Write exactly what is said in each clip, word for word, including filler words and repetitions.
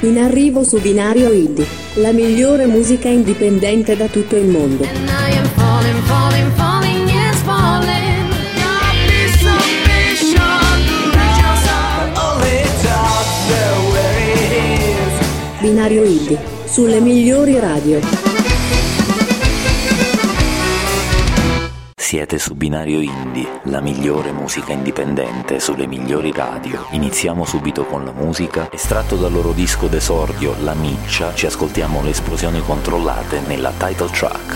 In arrivo su Binario Indie, la migliore musica indipendente da tutto il mondo. And I am falling, falling, falling, yes, falling. God be sufficient. Only talk where it is. Binario Indie, sulle migliori radio. Siete su Binario Indie, la migliore musica indipendente sulle migliori radio. Iniziamo subito con la musica. Estratto dal loro disco d'esordio La Miccia, ci ascoltiamo le esplosioni controllate nella title track.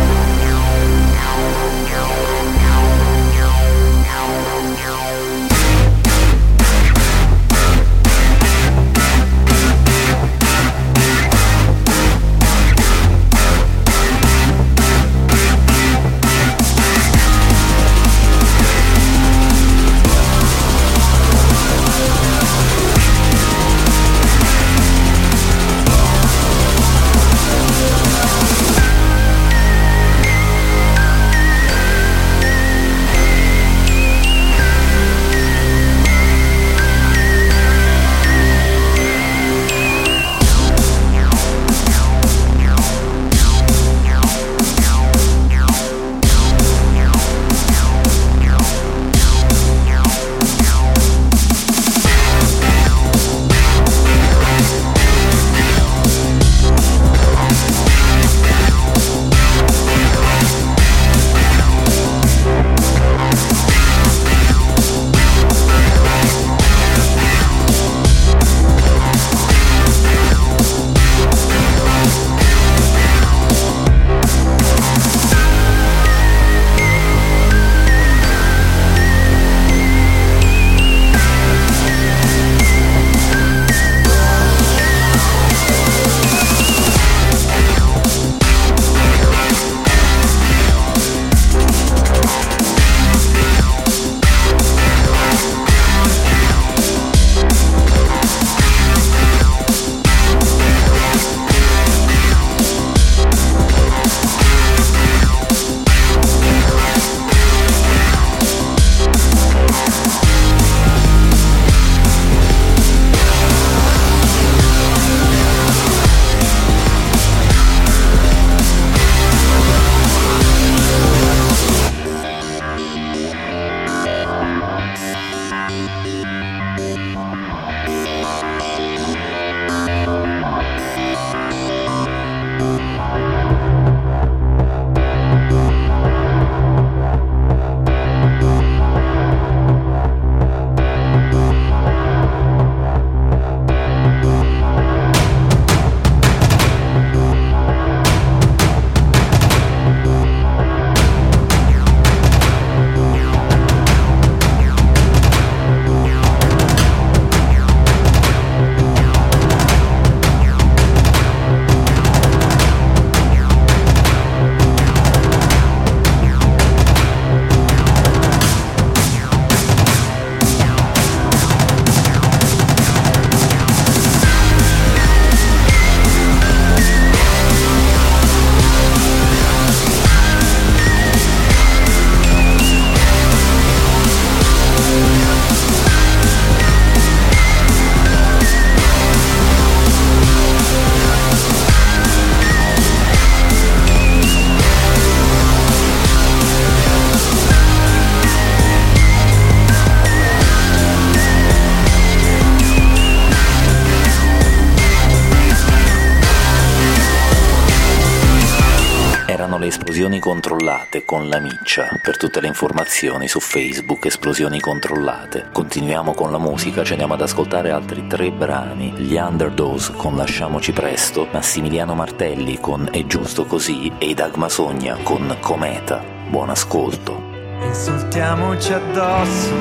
Le esplosioni controllate con La Miccia. Per tutte le informazioni su Facebook Esplosioni Controllate. Continuiamo con la musica, ci andiamo ad ascoltare altri tre brani: gli Underdose con Lasciamoci Presto, Massimiliano Martelli con È Giusto Così e i Dagma Sogna con Cometa. Buon ascolto. Insultiamoci addosso,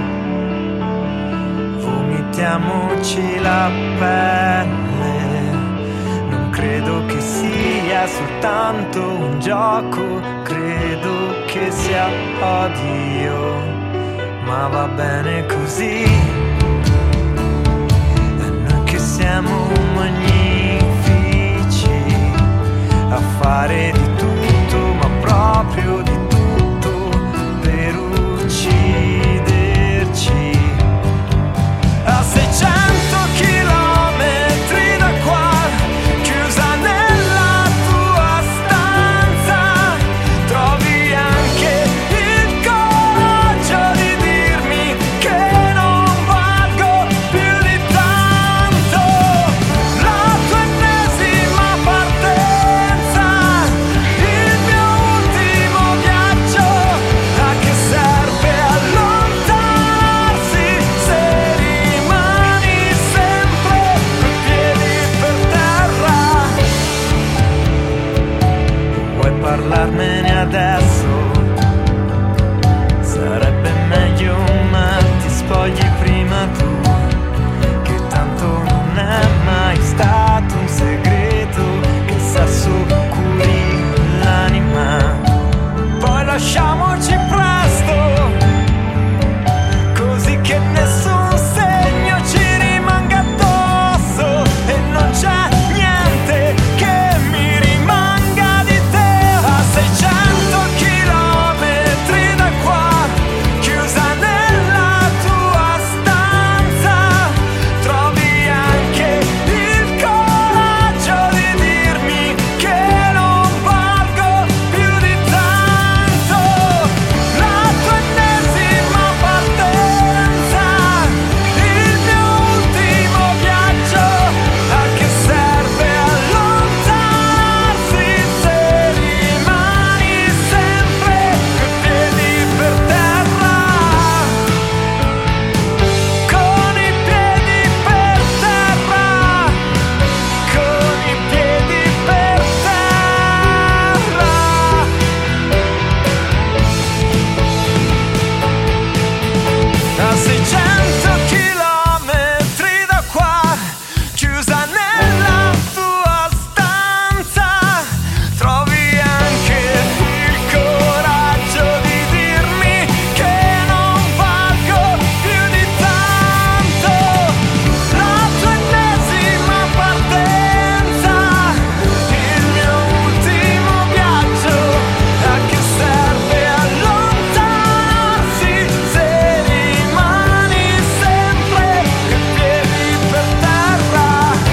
vomitiamoci la pelle. Non credo che sia soltanto un gioco, credo che sia odio, ma va bene così. E noi che siamo magnifici a fare di tutto, ma proprio di tutto, per ucciderci a seicento chilometri seicento chilometri da qua, chiusa nella tua stanza, trovi anche il coraggio di dirmi che non valgo più di tanto. La tua ennesima partenza, il mio ultimo viaggio, a che serve allontanarsi se rimani sempre in piedi per terra?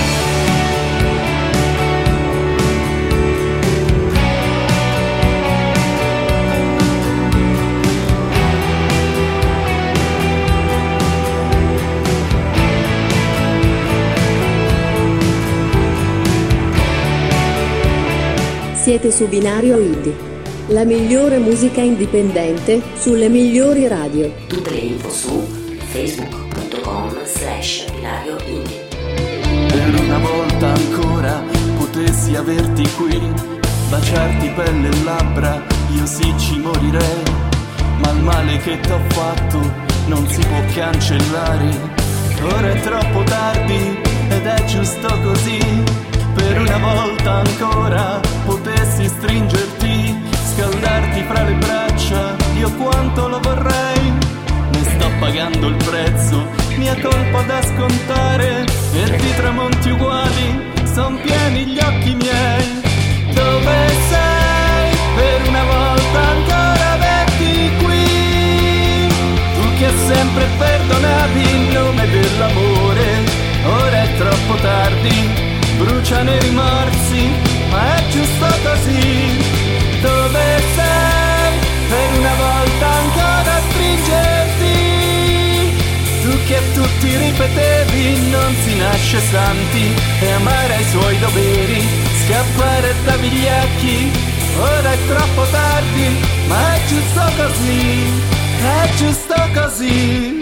Siete su Binario Indie, la migliore musica indipendente sulle migliori radio. Tutte le info su facebook.com slash binario indie. Per una volta ancora potessi averti qui, baciarti pelle e labbra, io sì ci morirei, ma il male che t'ho fatto non si può cancellare. Ora è troppo tardi ed è giusto così. Per una volta ancora potessi stringerti, scaldarti fra le braccia, io quanto lo vorrei. Ne sto pagando il prezzo, mia colpa da scontare, e di tramonti uguali son pieni gli occhi miei. Dove sei? Per una volta ancora averti qui, tu che sempre perdonavi in nome dell'amore. Ora è troppo tardi, bruciano i rimorsi, ma è giusto così. Dove sei? Per una volta ancora stringerti, tu che tutti ripetevi non si nasce santi, e amare ai suoi doveri, scappare da vigliacchi. Ora è troppo tardi, ma è giusto così, è giusto così.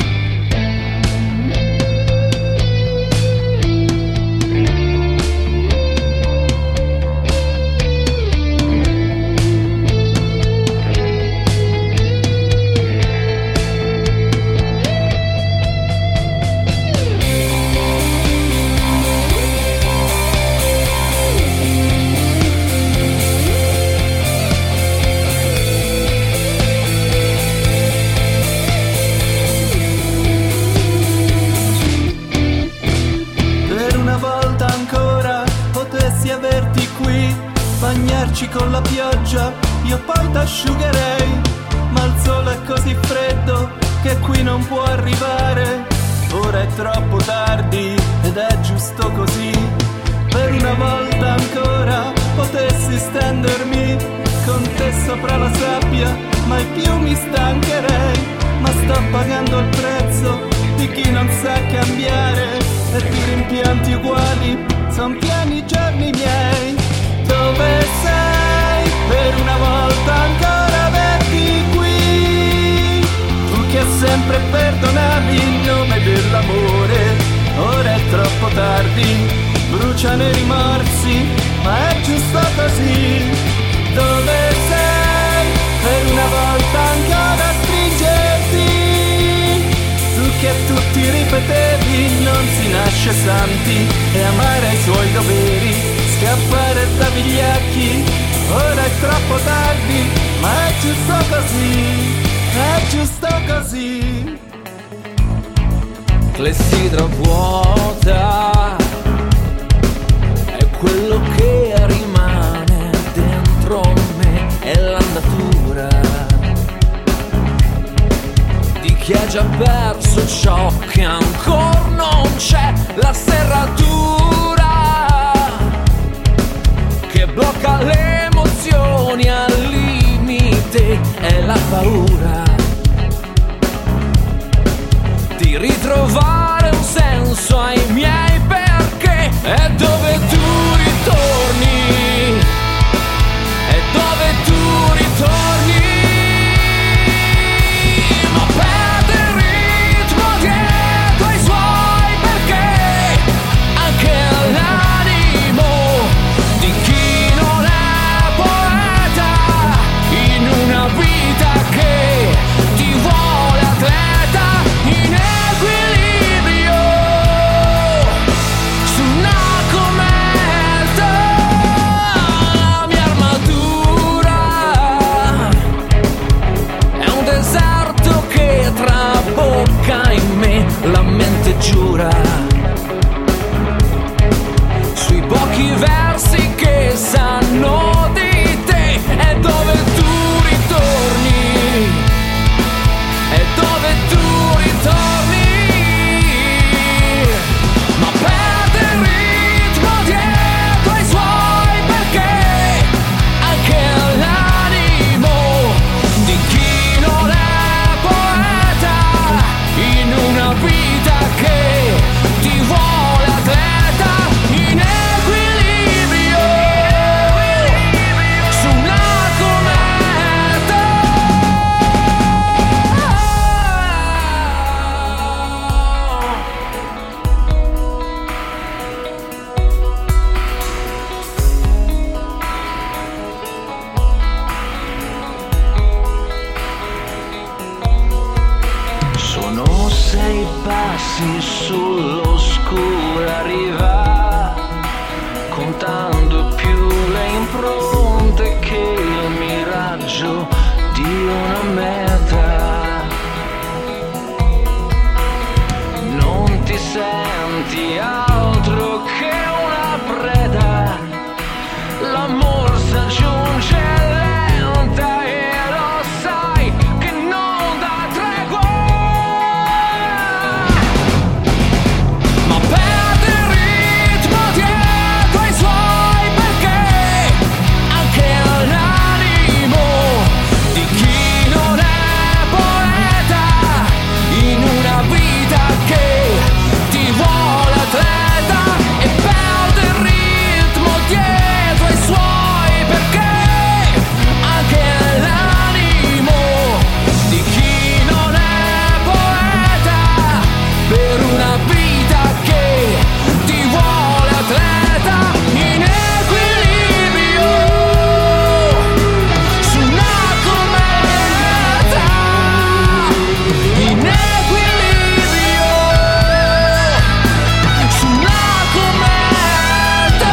Bagnarci con la pioggia, io poi t'asciugherei, ma il sole è così freddo che qui non può arrivare. Ora è troppo tardi ed è giusto così. Per una volta ancora potessi stendermi con te sopra la sabbia, mai più mi stancherei. Ma sto pagando il prezzo di chi non sa cambiare, e di rimpianti uguali son pieni i giorni miei. Dove sei? Per una volta ancora averti qui, tu che sempre perdonavi in nome dell'amore. Ora è troppo tardi, bruciano i rimorsi, ma è giusto così. Dove sei? Per una volta ancora stringerti, tu che tutti ripetivi non si nasce santi, e amare ai suoi doveri, scappare da vigliacchi. Ora è troppo tardi, ma è giusto così, è giusto così. Clessidra vuota è quello che rimane dentro me, è l'andatura di chi ha già perso ciò che ancora non c'è, la serratura che blocca le emozioni al limite, è la paura di ritrovare un senso ai miei perché. È dove tu ritorni, è dove tu ritorni, ma perde il ritmo dietro ai suoi perché, anche all'animo di chi non è poeta, in una vita che ti vuole atleta in sei passi sull'oscura riva, contando più le impronte che il miraggio di una meta. Non ti senti altro che una preda, l'amor s'aggiunge lenta e lo sai che non dà tregua, ma perde il ritmo dietro ai suoi, perché anche l'animo di chi non è poeta in una vita che ti vuole atleta e perde il ritmo dietro ai suoi, perché anche l'animo di chi non è poeta per una vita che ti vuole atleta in equilibrio su una cometa, in equilibrio su una cometa.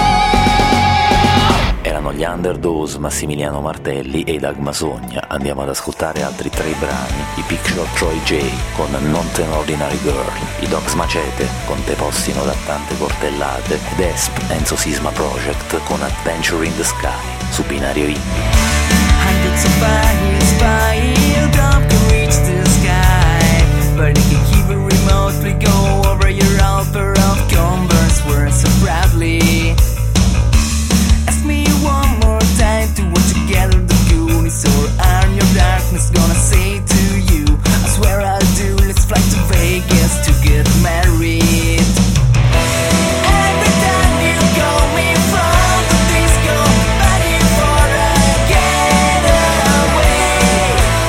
Erano gli Underdose, Massimiliano Martelli e Doug Masogna. Andiamo ad ascoltare altri tre brani: i Picture Troy J con Not an Ordinary Girl, i Dogs Macete con Te postino da tante cortellate ed Esp Enzo Sisma Project con Adventure in the Sky su Binario Indie. Hundreds of miles by you don't reach the sky, but you can keep it remotely go over your altar of converse words so proudly. Ask me one more time to watch together the goonies, or I'm your darkness gonna say to you, I swear I'll do, let's fly to Vegas to get married. Every time you call me from the disco, ready for a getaway,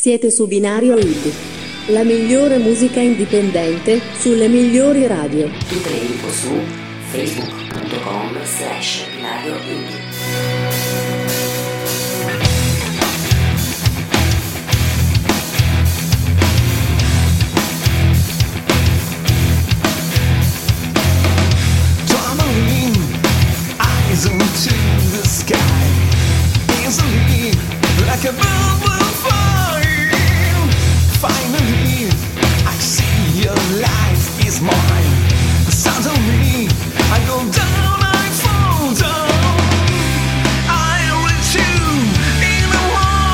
Siete su Binario Id, la migliore musica indipendente sulle migliori radio. Tutte le info su facebook.com slash binario indie. Into the sky, easily like a bird will fly. Finally, I see your life is mine. Suddenly, I go down, I fall down. I reach you in a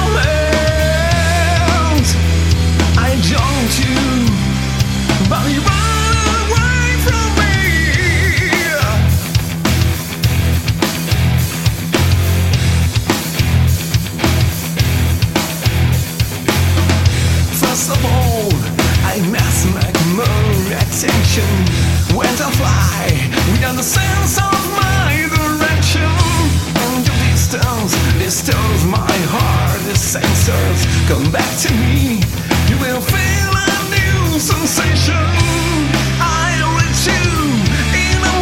moment. I join you, but you run away from me. First of all, I must make more attention. When I fly, without the sense of my direction. And your distance disturbs my heart. The sensors come back to me. You will feel a new sensation. I reach you in a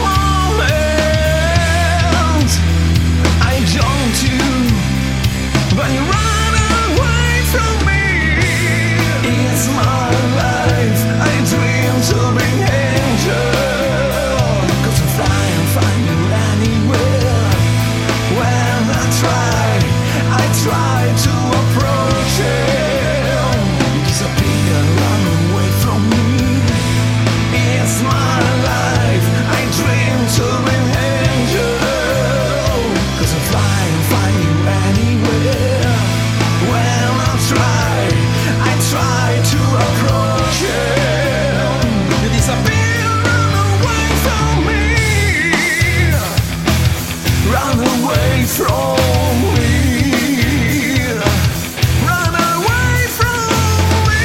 moment. I join you, but you run away from me. It's my life, I dream to be angel. Cause I fly and find you anywhere. When I try, I try to approach it. You disappear, run away from me. It's my life, I dream to be angel. Cause I fly and find you anywhere. When I try, I try to approach it. You disappear, run away from me. Run away from me. Run away from me.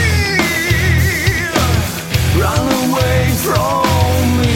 Run away from me.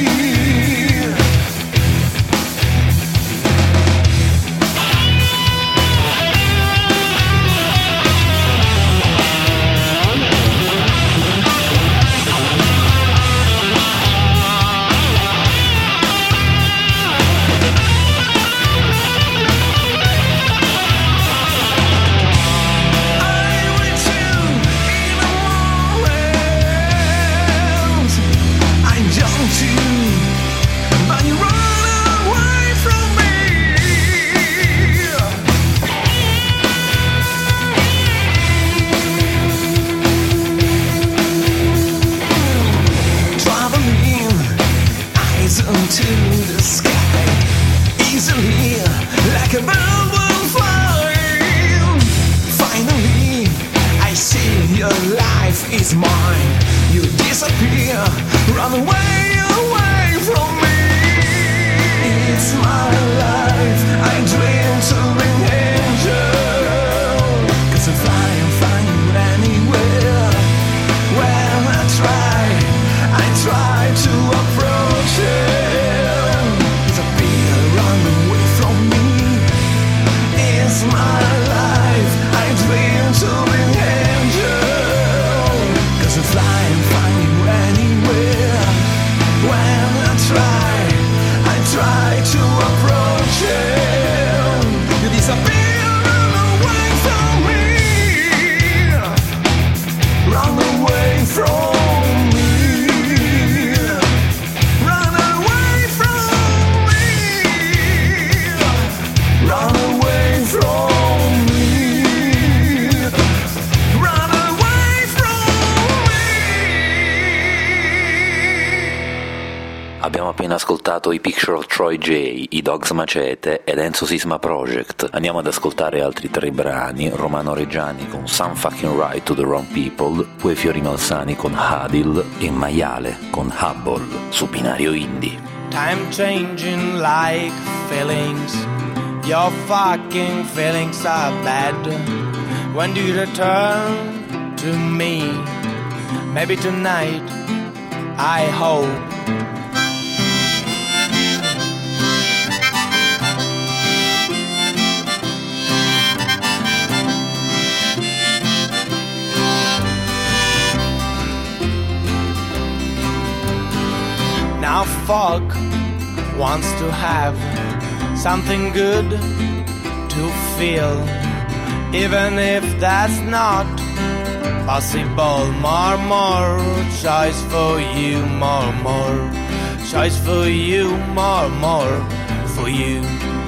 To the sky, easily like a bird will fly. Finally, I see your life is mine. You disappear, run away, away from me. It's my life, I dream to be angel. Cause I fly and find you anywhere. When I try, I try to approach it. My life, I dream to be angel. Cause I fly and find you anywhere. When I try, I try to approach it. You disappear, run away from me. Run away from me. Run away from me. Run away from me. Run away from me. Abbiamo appena ascoltato i Picture of Troy J, i Dogs Macete ed Enzo Sisma Project. Andiamo ad ascoltare altri tre brani: Romano Reggiani con Some Fucking Right to the Wrong People, poi Fiori Malsani con Hadil e Maiale con Hubble su Binario Indie. Time changing like feelings. Your fucking feelings are bad. When do you return to me? Maybe tonight, I hope. Now folk wants to have something good to feel, even if that's not possible. More, more choice for you, more, more choice for you, more, more for you.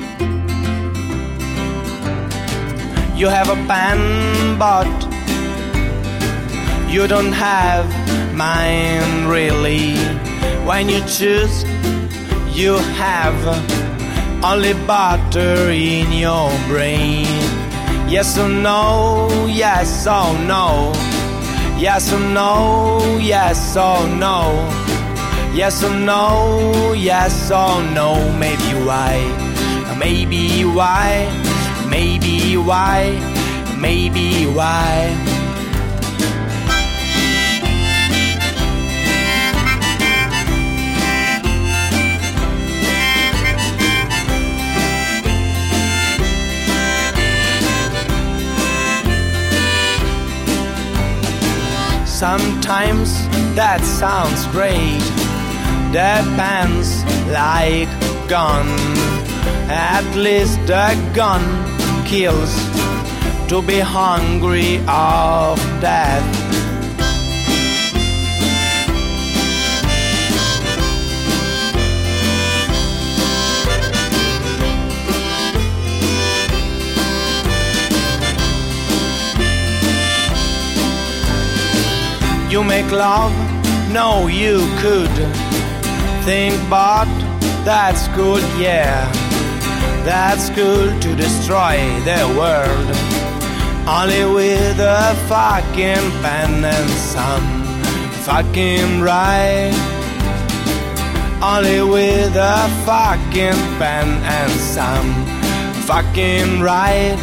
You have a pen, but you don't have mine really. When you choose, you have only butter in your brain. Yes or no, yes or no, yes or no, yes or no, yes or no, yes or no. Maybe why, maybe why, maybe why, maybe why. Sometimes that sounds great, depends like gun. At least a gun kills, to be hungry of death. You make love? No, you could think, but that's good, yeah. That's good to destroy the world, only with a fucking pen and some fucking right. Only with a fucking pen and some fucking right.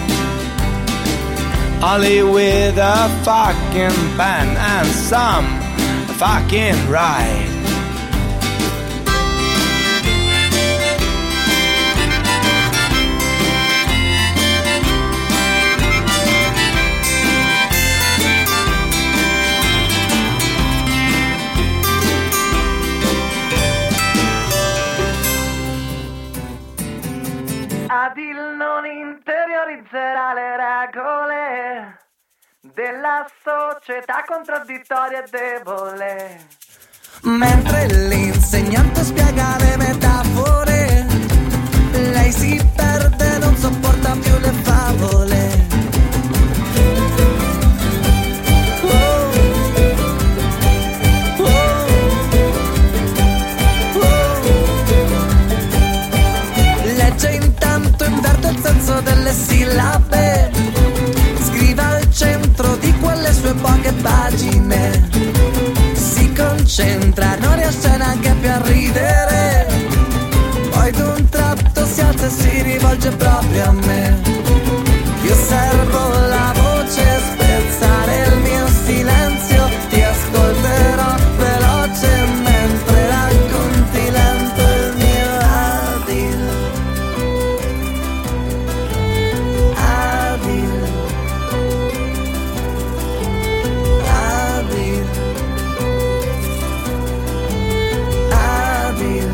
Only with a fucking pen and some fucking right. Adil non interiorizzerà le regole della società contraddittoria e debole. Mentre l'insegnante spiega le metafore, lei si perde, non sopporta più le favole. Oh, oh, oh. Legge intanto, inverte il senso delle sillabe, scrive al centro di quelle sue poche pagine. Si concentra, non riesce neanche più a ridere, poi d'un tratto si alza e si rivolge proprio a me. Io servo la voce, spezzare il mio silenzio, ti ascolterò veloce mentre racconti lento il mio adil. Adil. Adil. Adil.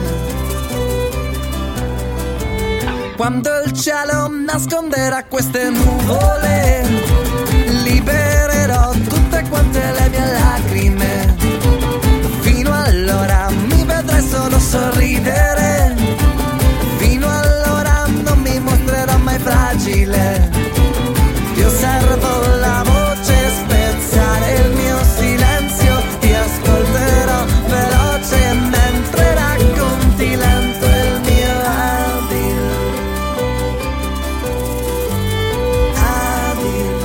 Quando il cielo nasconderà queste nuvole, libererò tutte quante le mie lacrime. Fino allora mi vedrai solo sorridere, fino allora non mi mostrerò mai fragile. Io servo la voce, spezzare il mio silenzio, ti ascolterò veloce mentre racconti lento il mio adil. Adil.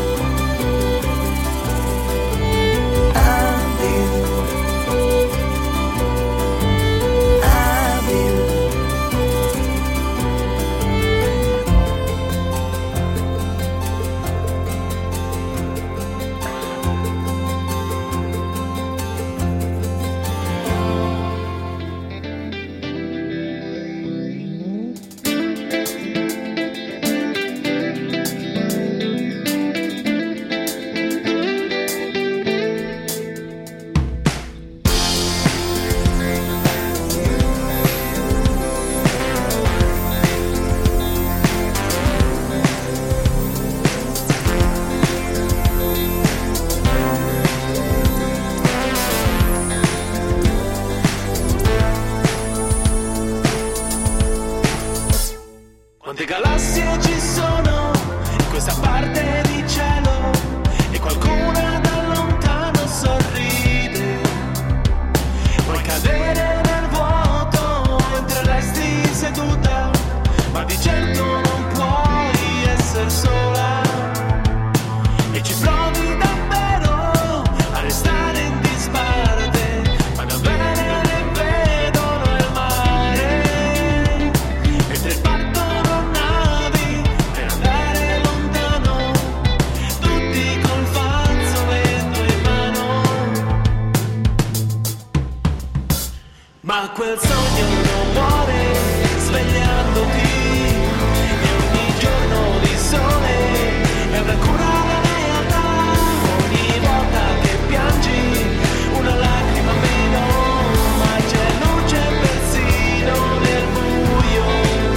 Quante galassie ci sono in questa parte di cielo e qualcuna da lontano sorride. Puoi cadere nel vuoto mentre resti seduta, ma di certo non puoi essere sola. E ci provi davvero a restare in disparte, ma davvero ne vedono il mare. Mentre partono navi per andare lontano, tutti col fazzoletto in mano. Ma quel sogno non muore svegliandoti, e ogni giorno di sole è una cura alla realtà. Ogni volta che piangi una lacrima meno, ma c'è luce persino nel buio.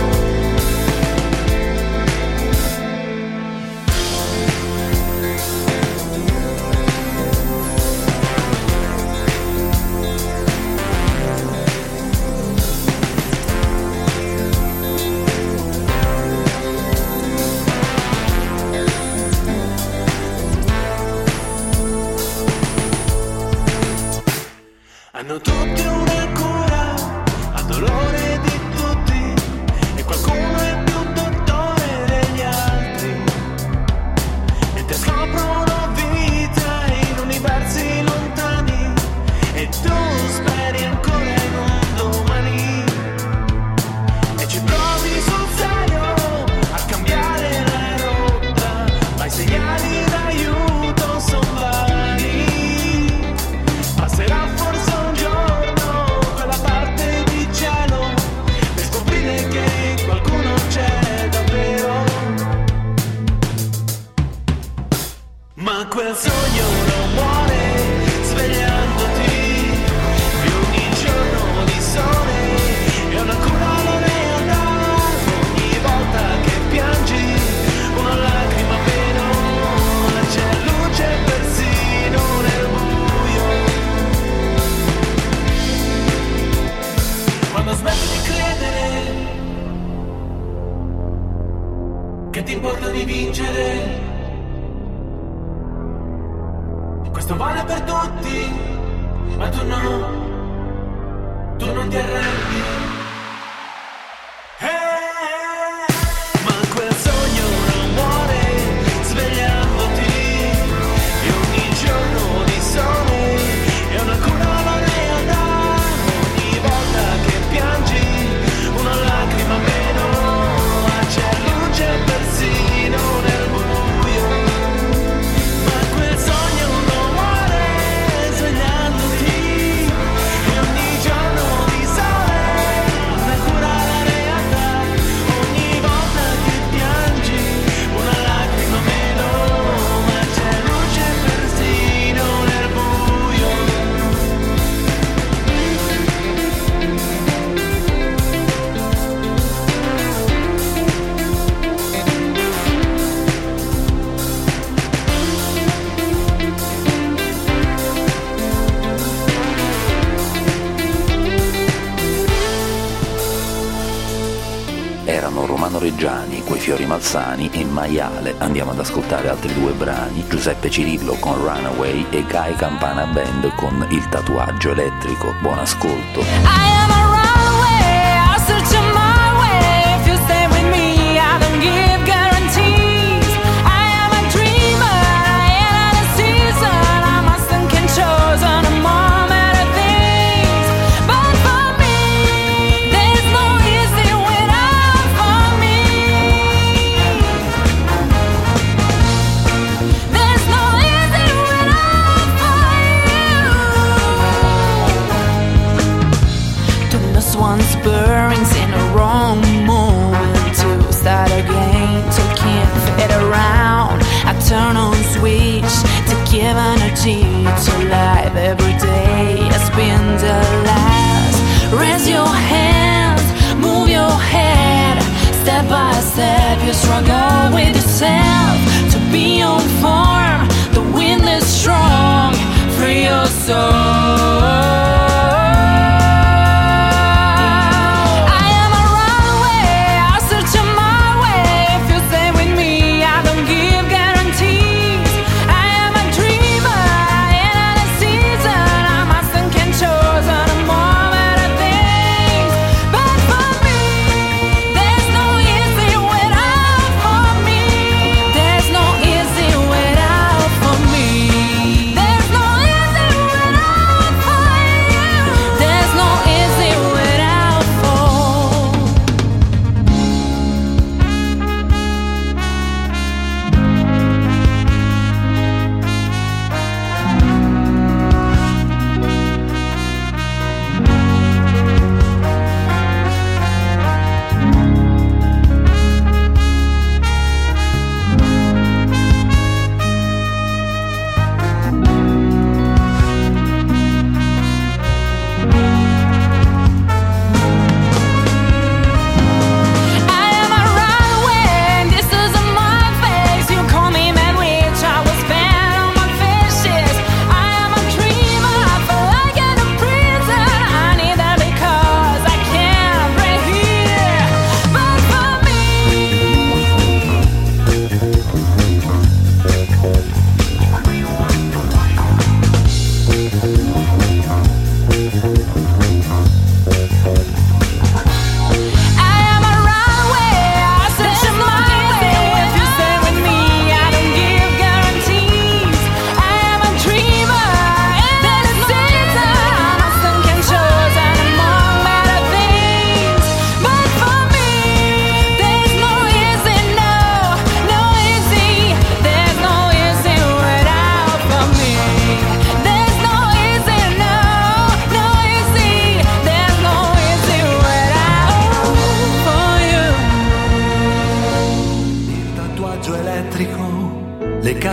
Hanno tutti una cura al dolore di tutti, e qualcuno è più dottore degli altri. Mentre scoprono vita in universi lontani, e tu speri ancora in un domani. E ci provi sul serio a cambiare la rotta, ma i segnali d'aiuto son vani. Passerà forse un giorno quella parte di cielo per scoprire che qualcuno c'è davvero. Ma quel sogno non muore svegliandoti, e ogni giorno di sole è una cura alla realtà. Ogni volta che piangi una lacrima meno, ma c'è luce persino nel buio. Quando smetti di credere, che ti importa di vincere? Questo vale per tutti, ma tu no, tu non ti arrendi. Eh, ma quel sogno non muore svegliandoti, e ogni giorno di sole è una cura alla realtà. Ogni volta che piangi una lacrima meno, ma c'è luce persino nel buio. Ma quel sogno non muore svegliandoti, e ogni giorno di sole una cura alla realtà. Ogni volta che piangi una lacrima meno, ma c'è luce persino nel buio. Erano Romano Reggiani, Quei fiori malsani, e Maiale. Andiamo ad ascoltare altri due brani: Giuseppe Cirillo con Runaway e Guy Campana Band con Il tatuaggio elettrico. Buon ascolto. I am a runaway, I'll search on my way. If you stay with me, I don't give guarantees. I am a dreamer, I am a season. I must think and chosen a moment of things. But for me, there's no easy way out for me. There's no easy way out for you. Don't lose one's bearings in a wrong moment to start again, to keep it around. I turn on switch to give energy to life. Every day has been the last. Raise your hands, move your head. Step by step you struggle with yourself to be on form. The wind is strong, free your soul. I am a runaway, I'll search on my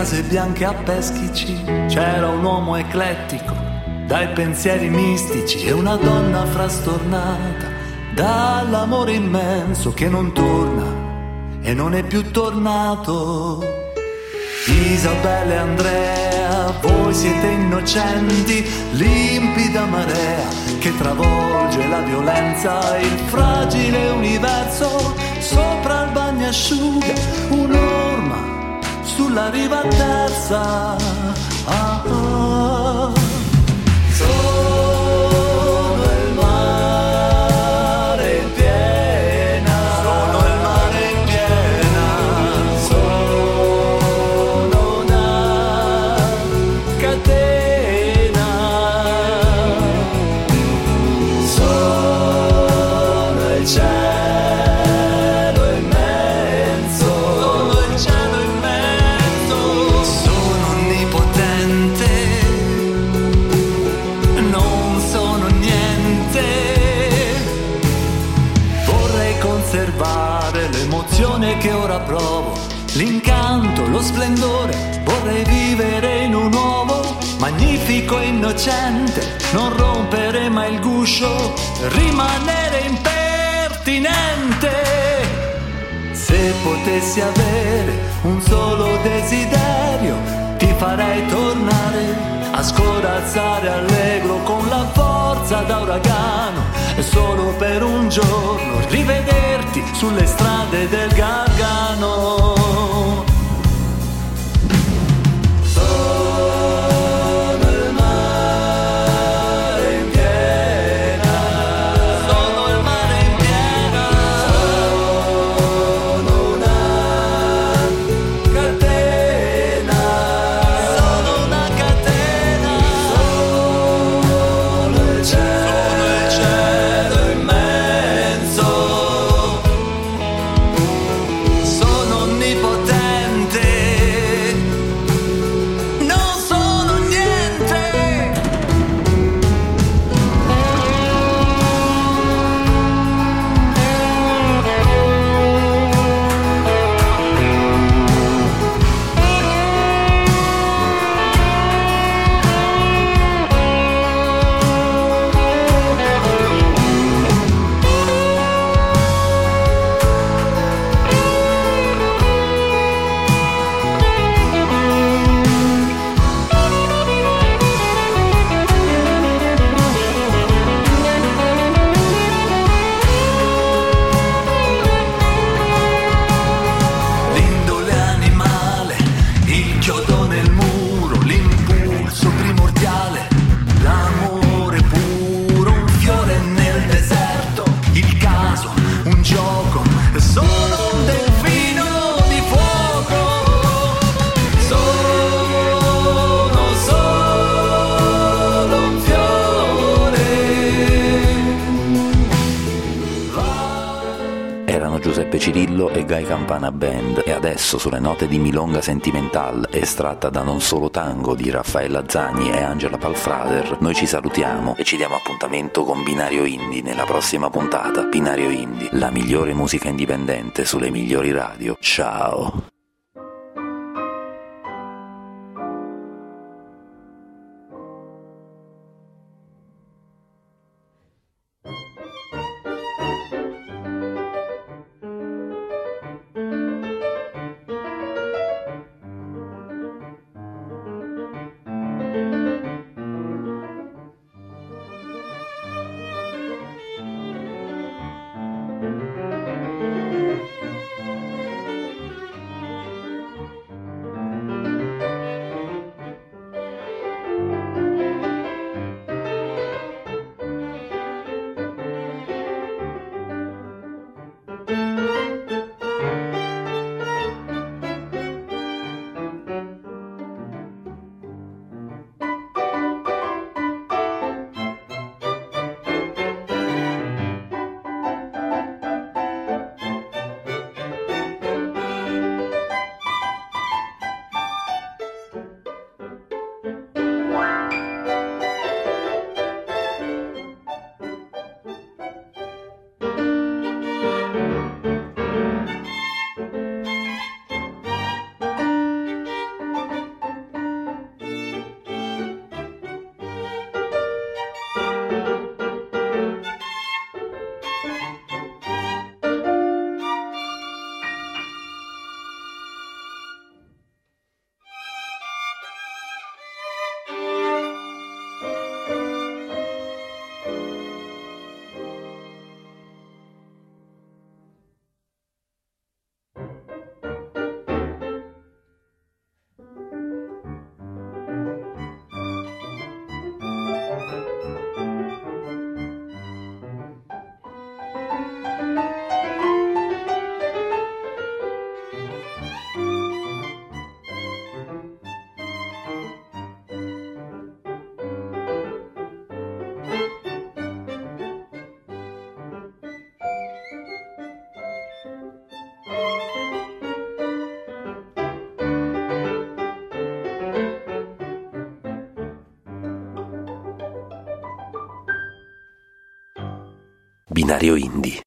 case bianche a Peschici c'era un uomo eclettico dai pensieri mistici e una donna frastornata dall'amore immenso che non torna e non è più tornato. Isabella e Andrea, voi siete innocenti, limpida marea che travolge la violenza, il fragile universo sopra il bagnasciuga, un'orma sulla riva terza. Ah, ah. Sono il mare in piena, sono il mare in piena, sono una catena, sono il cielo immenso, sono il cielo immenso, sono onnipotente, non sono niente. Vorrei conservare l'emozione che ora provo, l'incanto, lo splendore. Vorrei vivere in un uovo magnifico e innocente, non rompere mai il guscio, rimanere impertinente. Se potessi avere un solo desiderio, ti farei tornare a scorazzare allegro con la forza da uragano, e solo per un giorno rivederti sulle strade del Gargano. Sono il mare in piena, sono il mare in piena, sono una catena, sono una catena, sono il cielo, sono il cielo immenso, sono onnipotente, non sono niente. L'indole animale, il chiodo nel muro, l'impulso primordiale, l'amore puro, un fiore nel deserto, il caso, un gioco, sono un delfino di fuoco, sono solo un fiore. Erano Giuseppe Cirillo e Guy Campana Band, e adesso sulle note di Milonga Sentimental, estratta da Non Solo Tango di Raffaella Zagni e Angela Palfrader, noi ci salutiamo e ci diamo appuntamento con Binario Indie nella prossima puntata. Binario Indie, la migliore musica indipendente sulle migliori radio. Ciao! Binario Indie.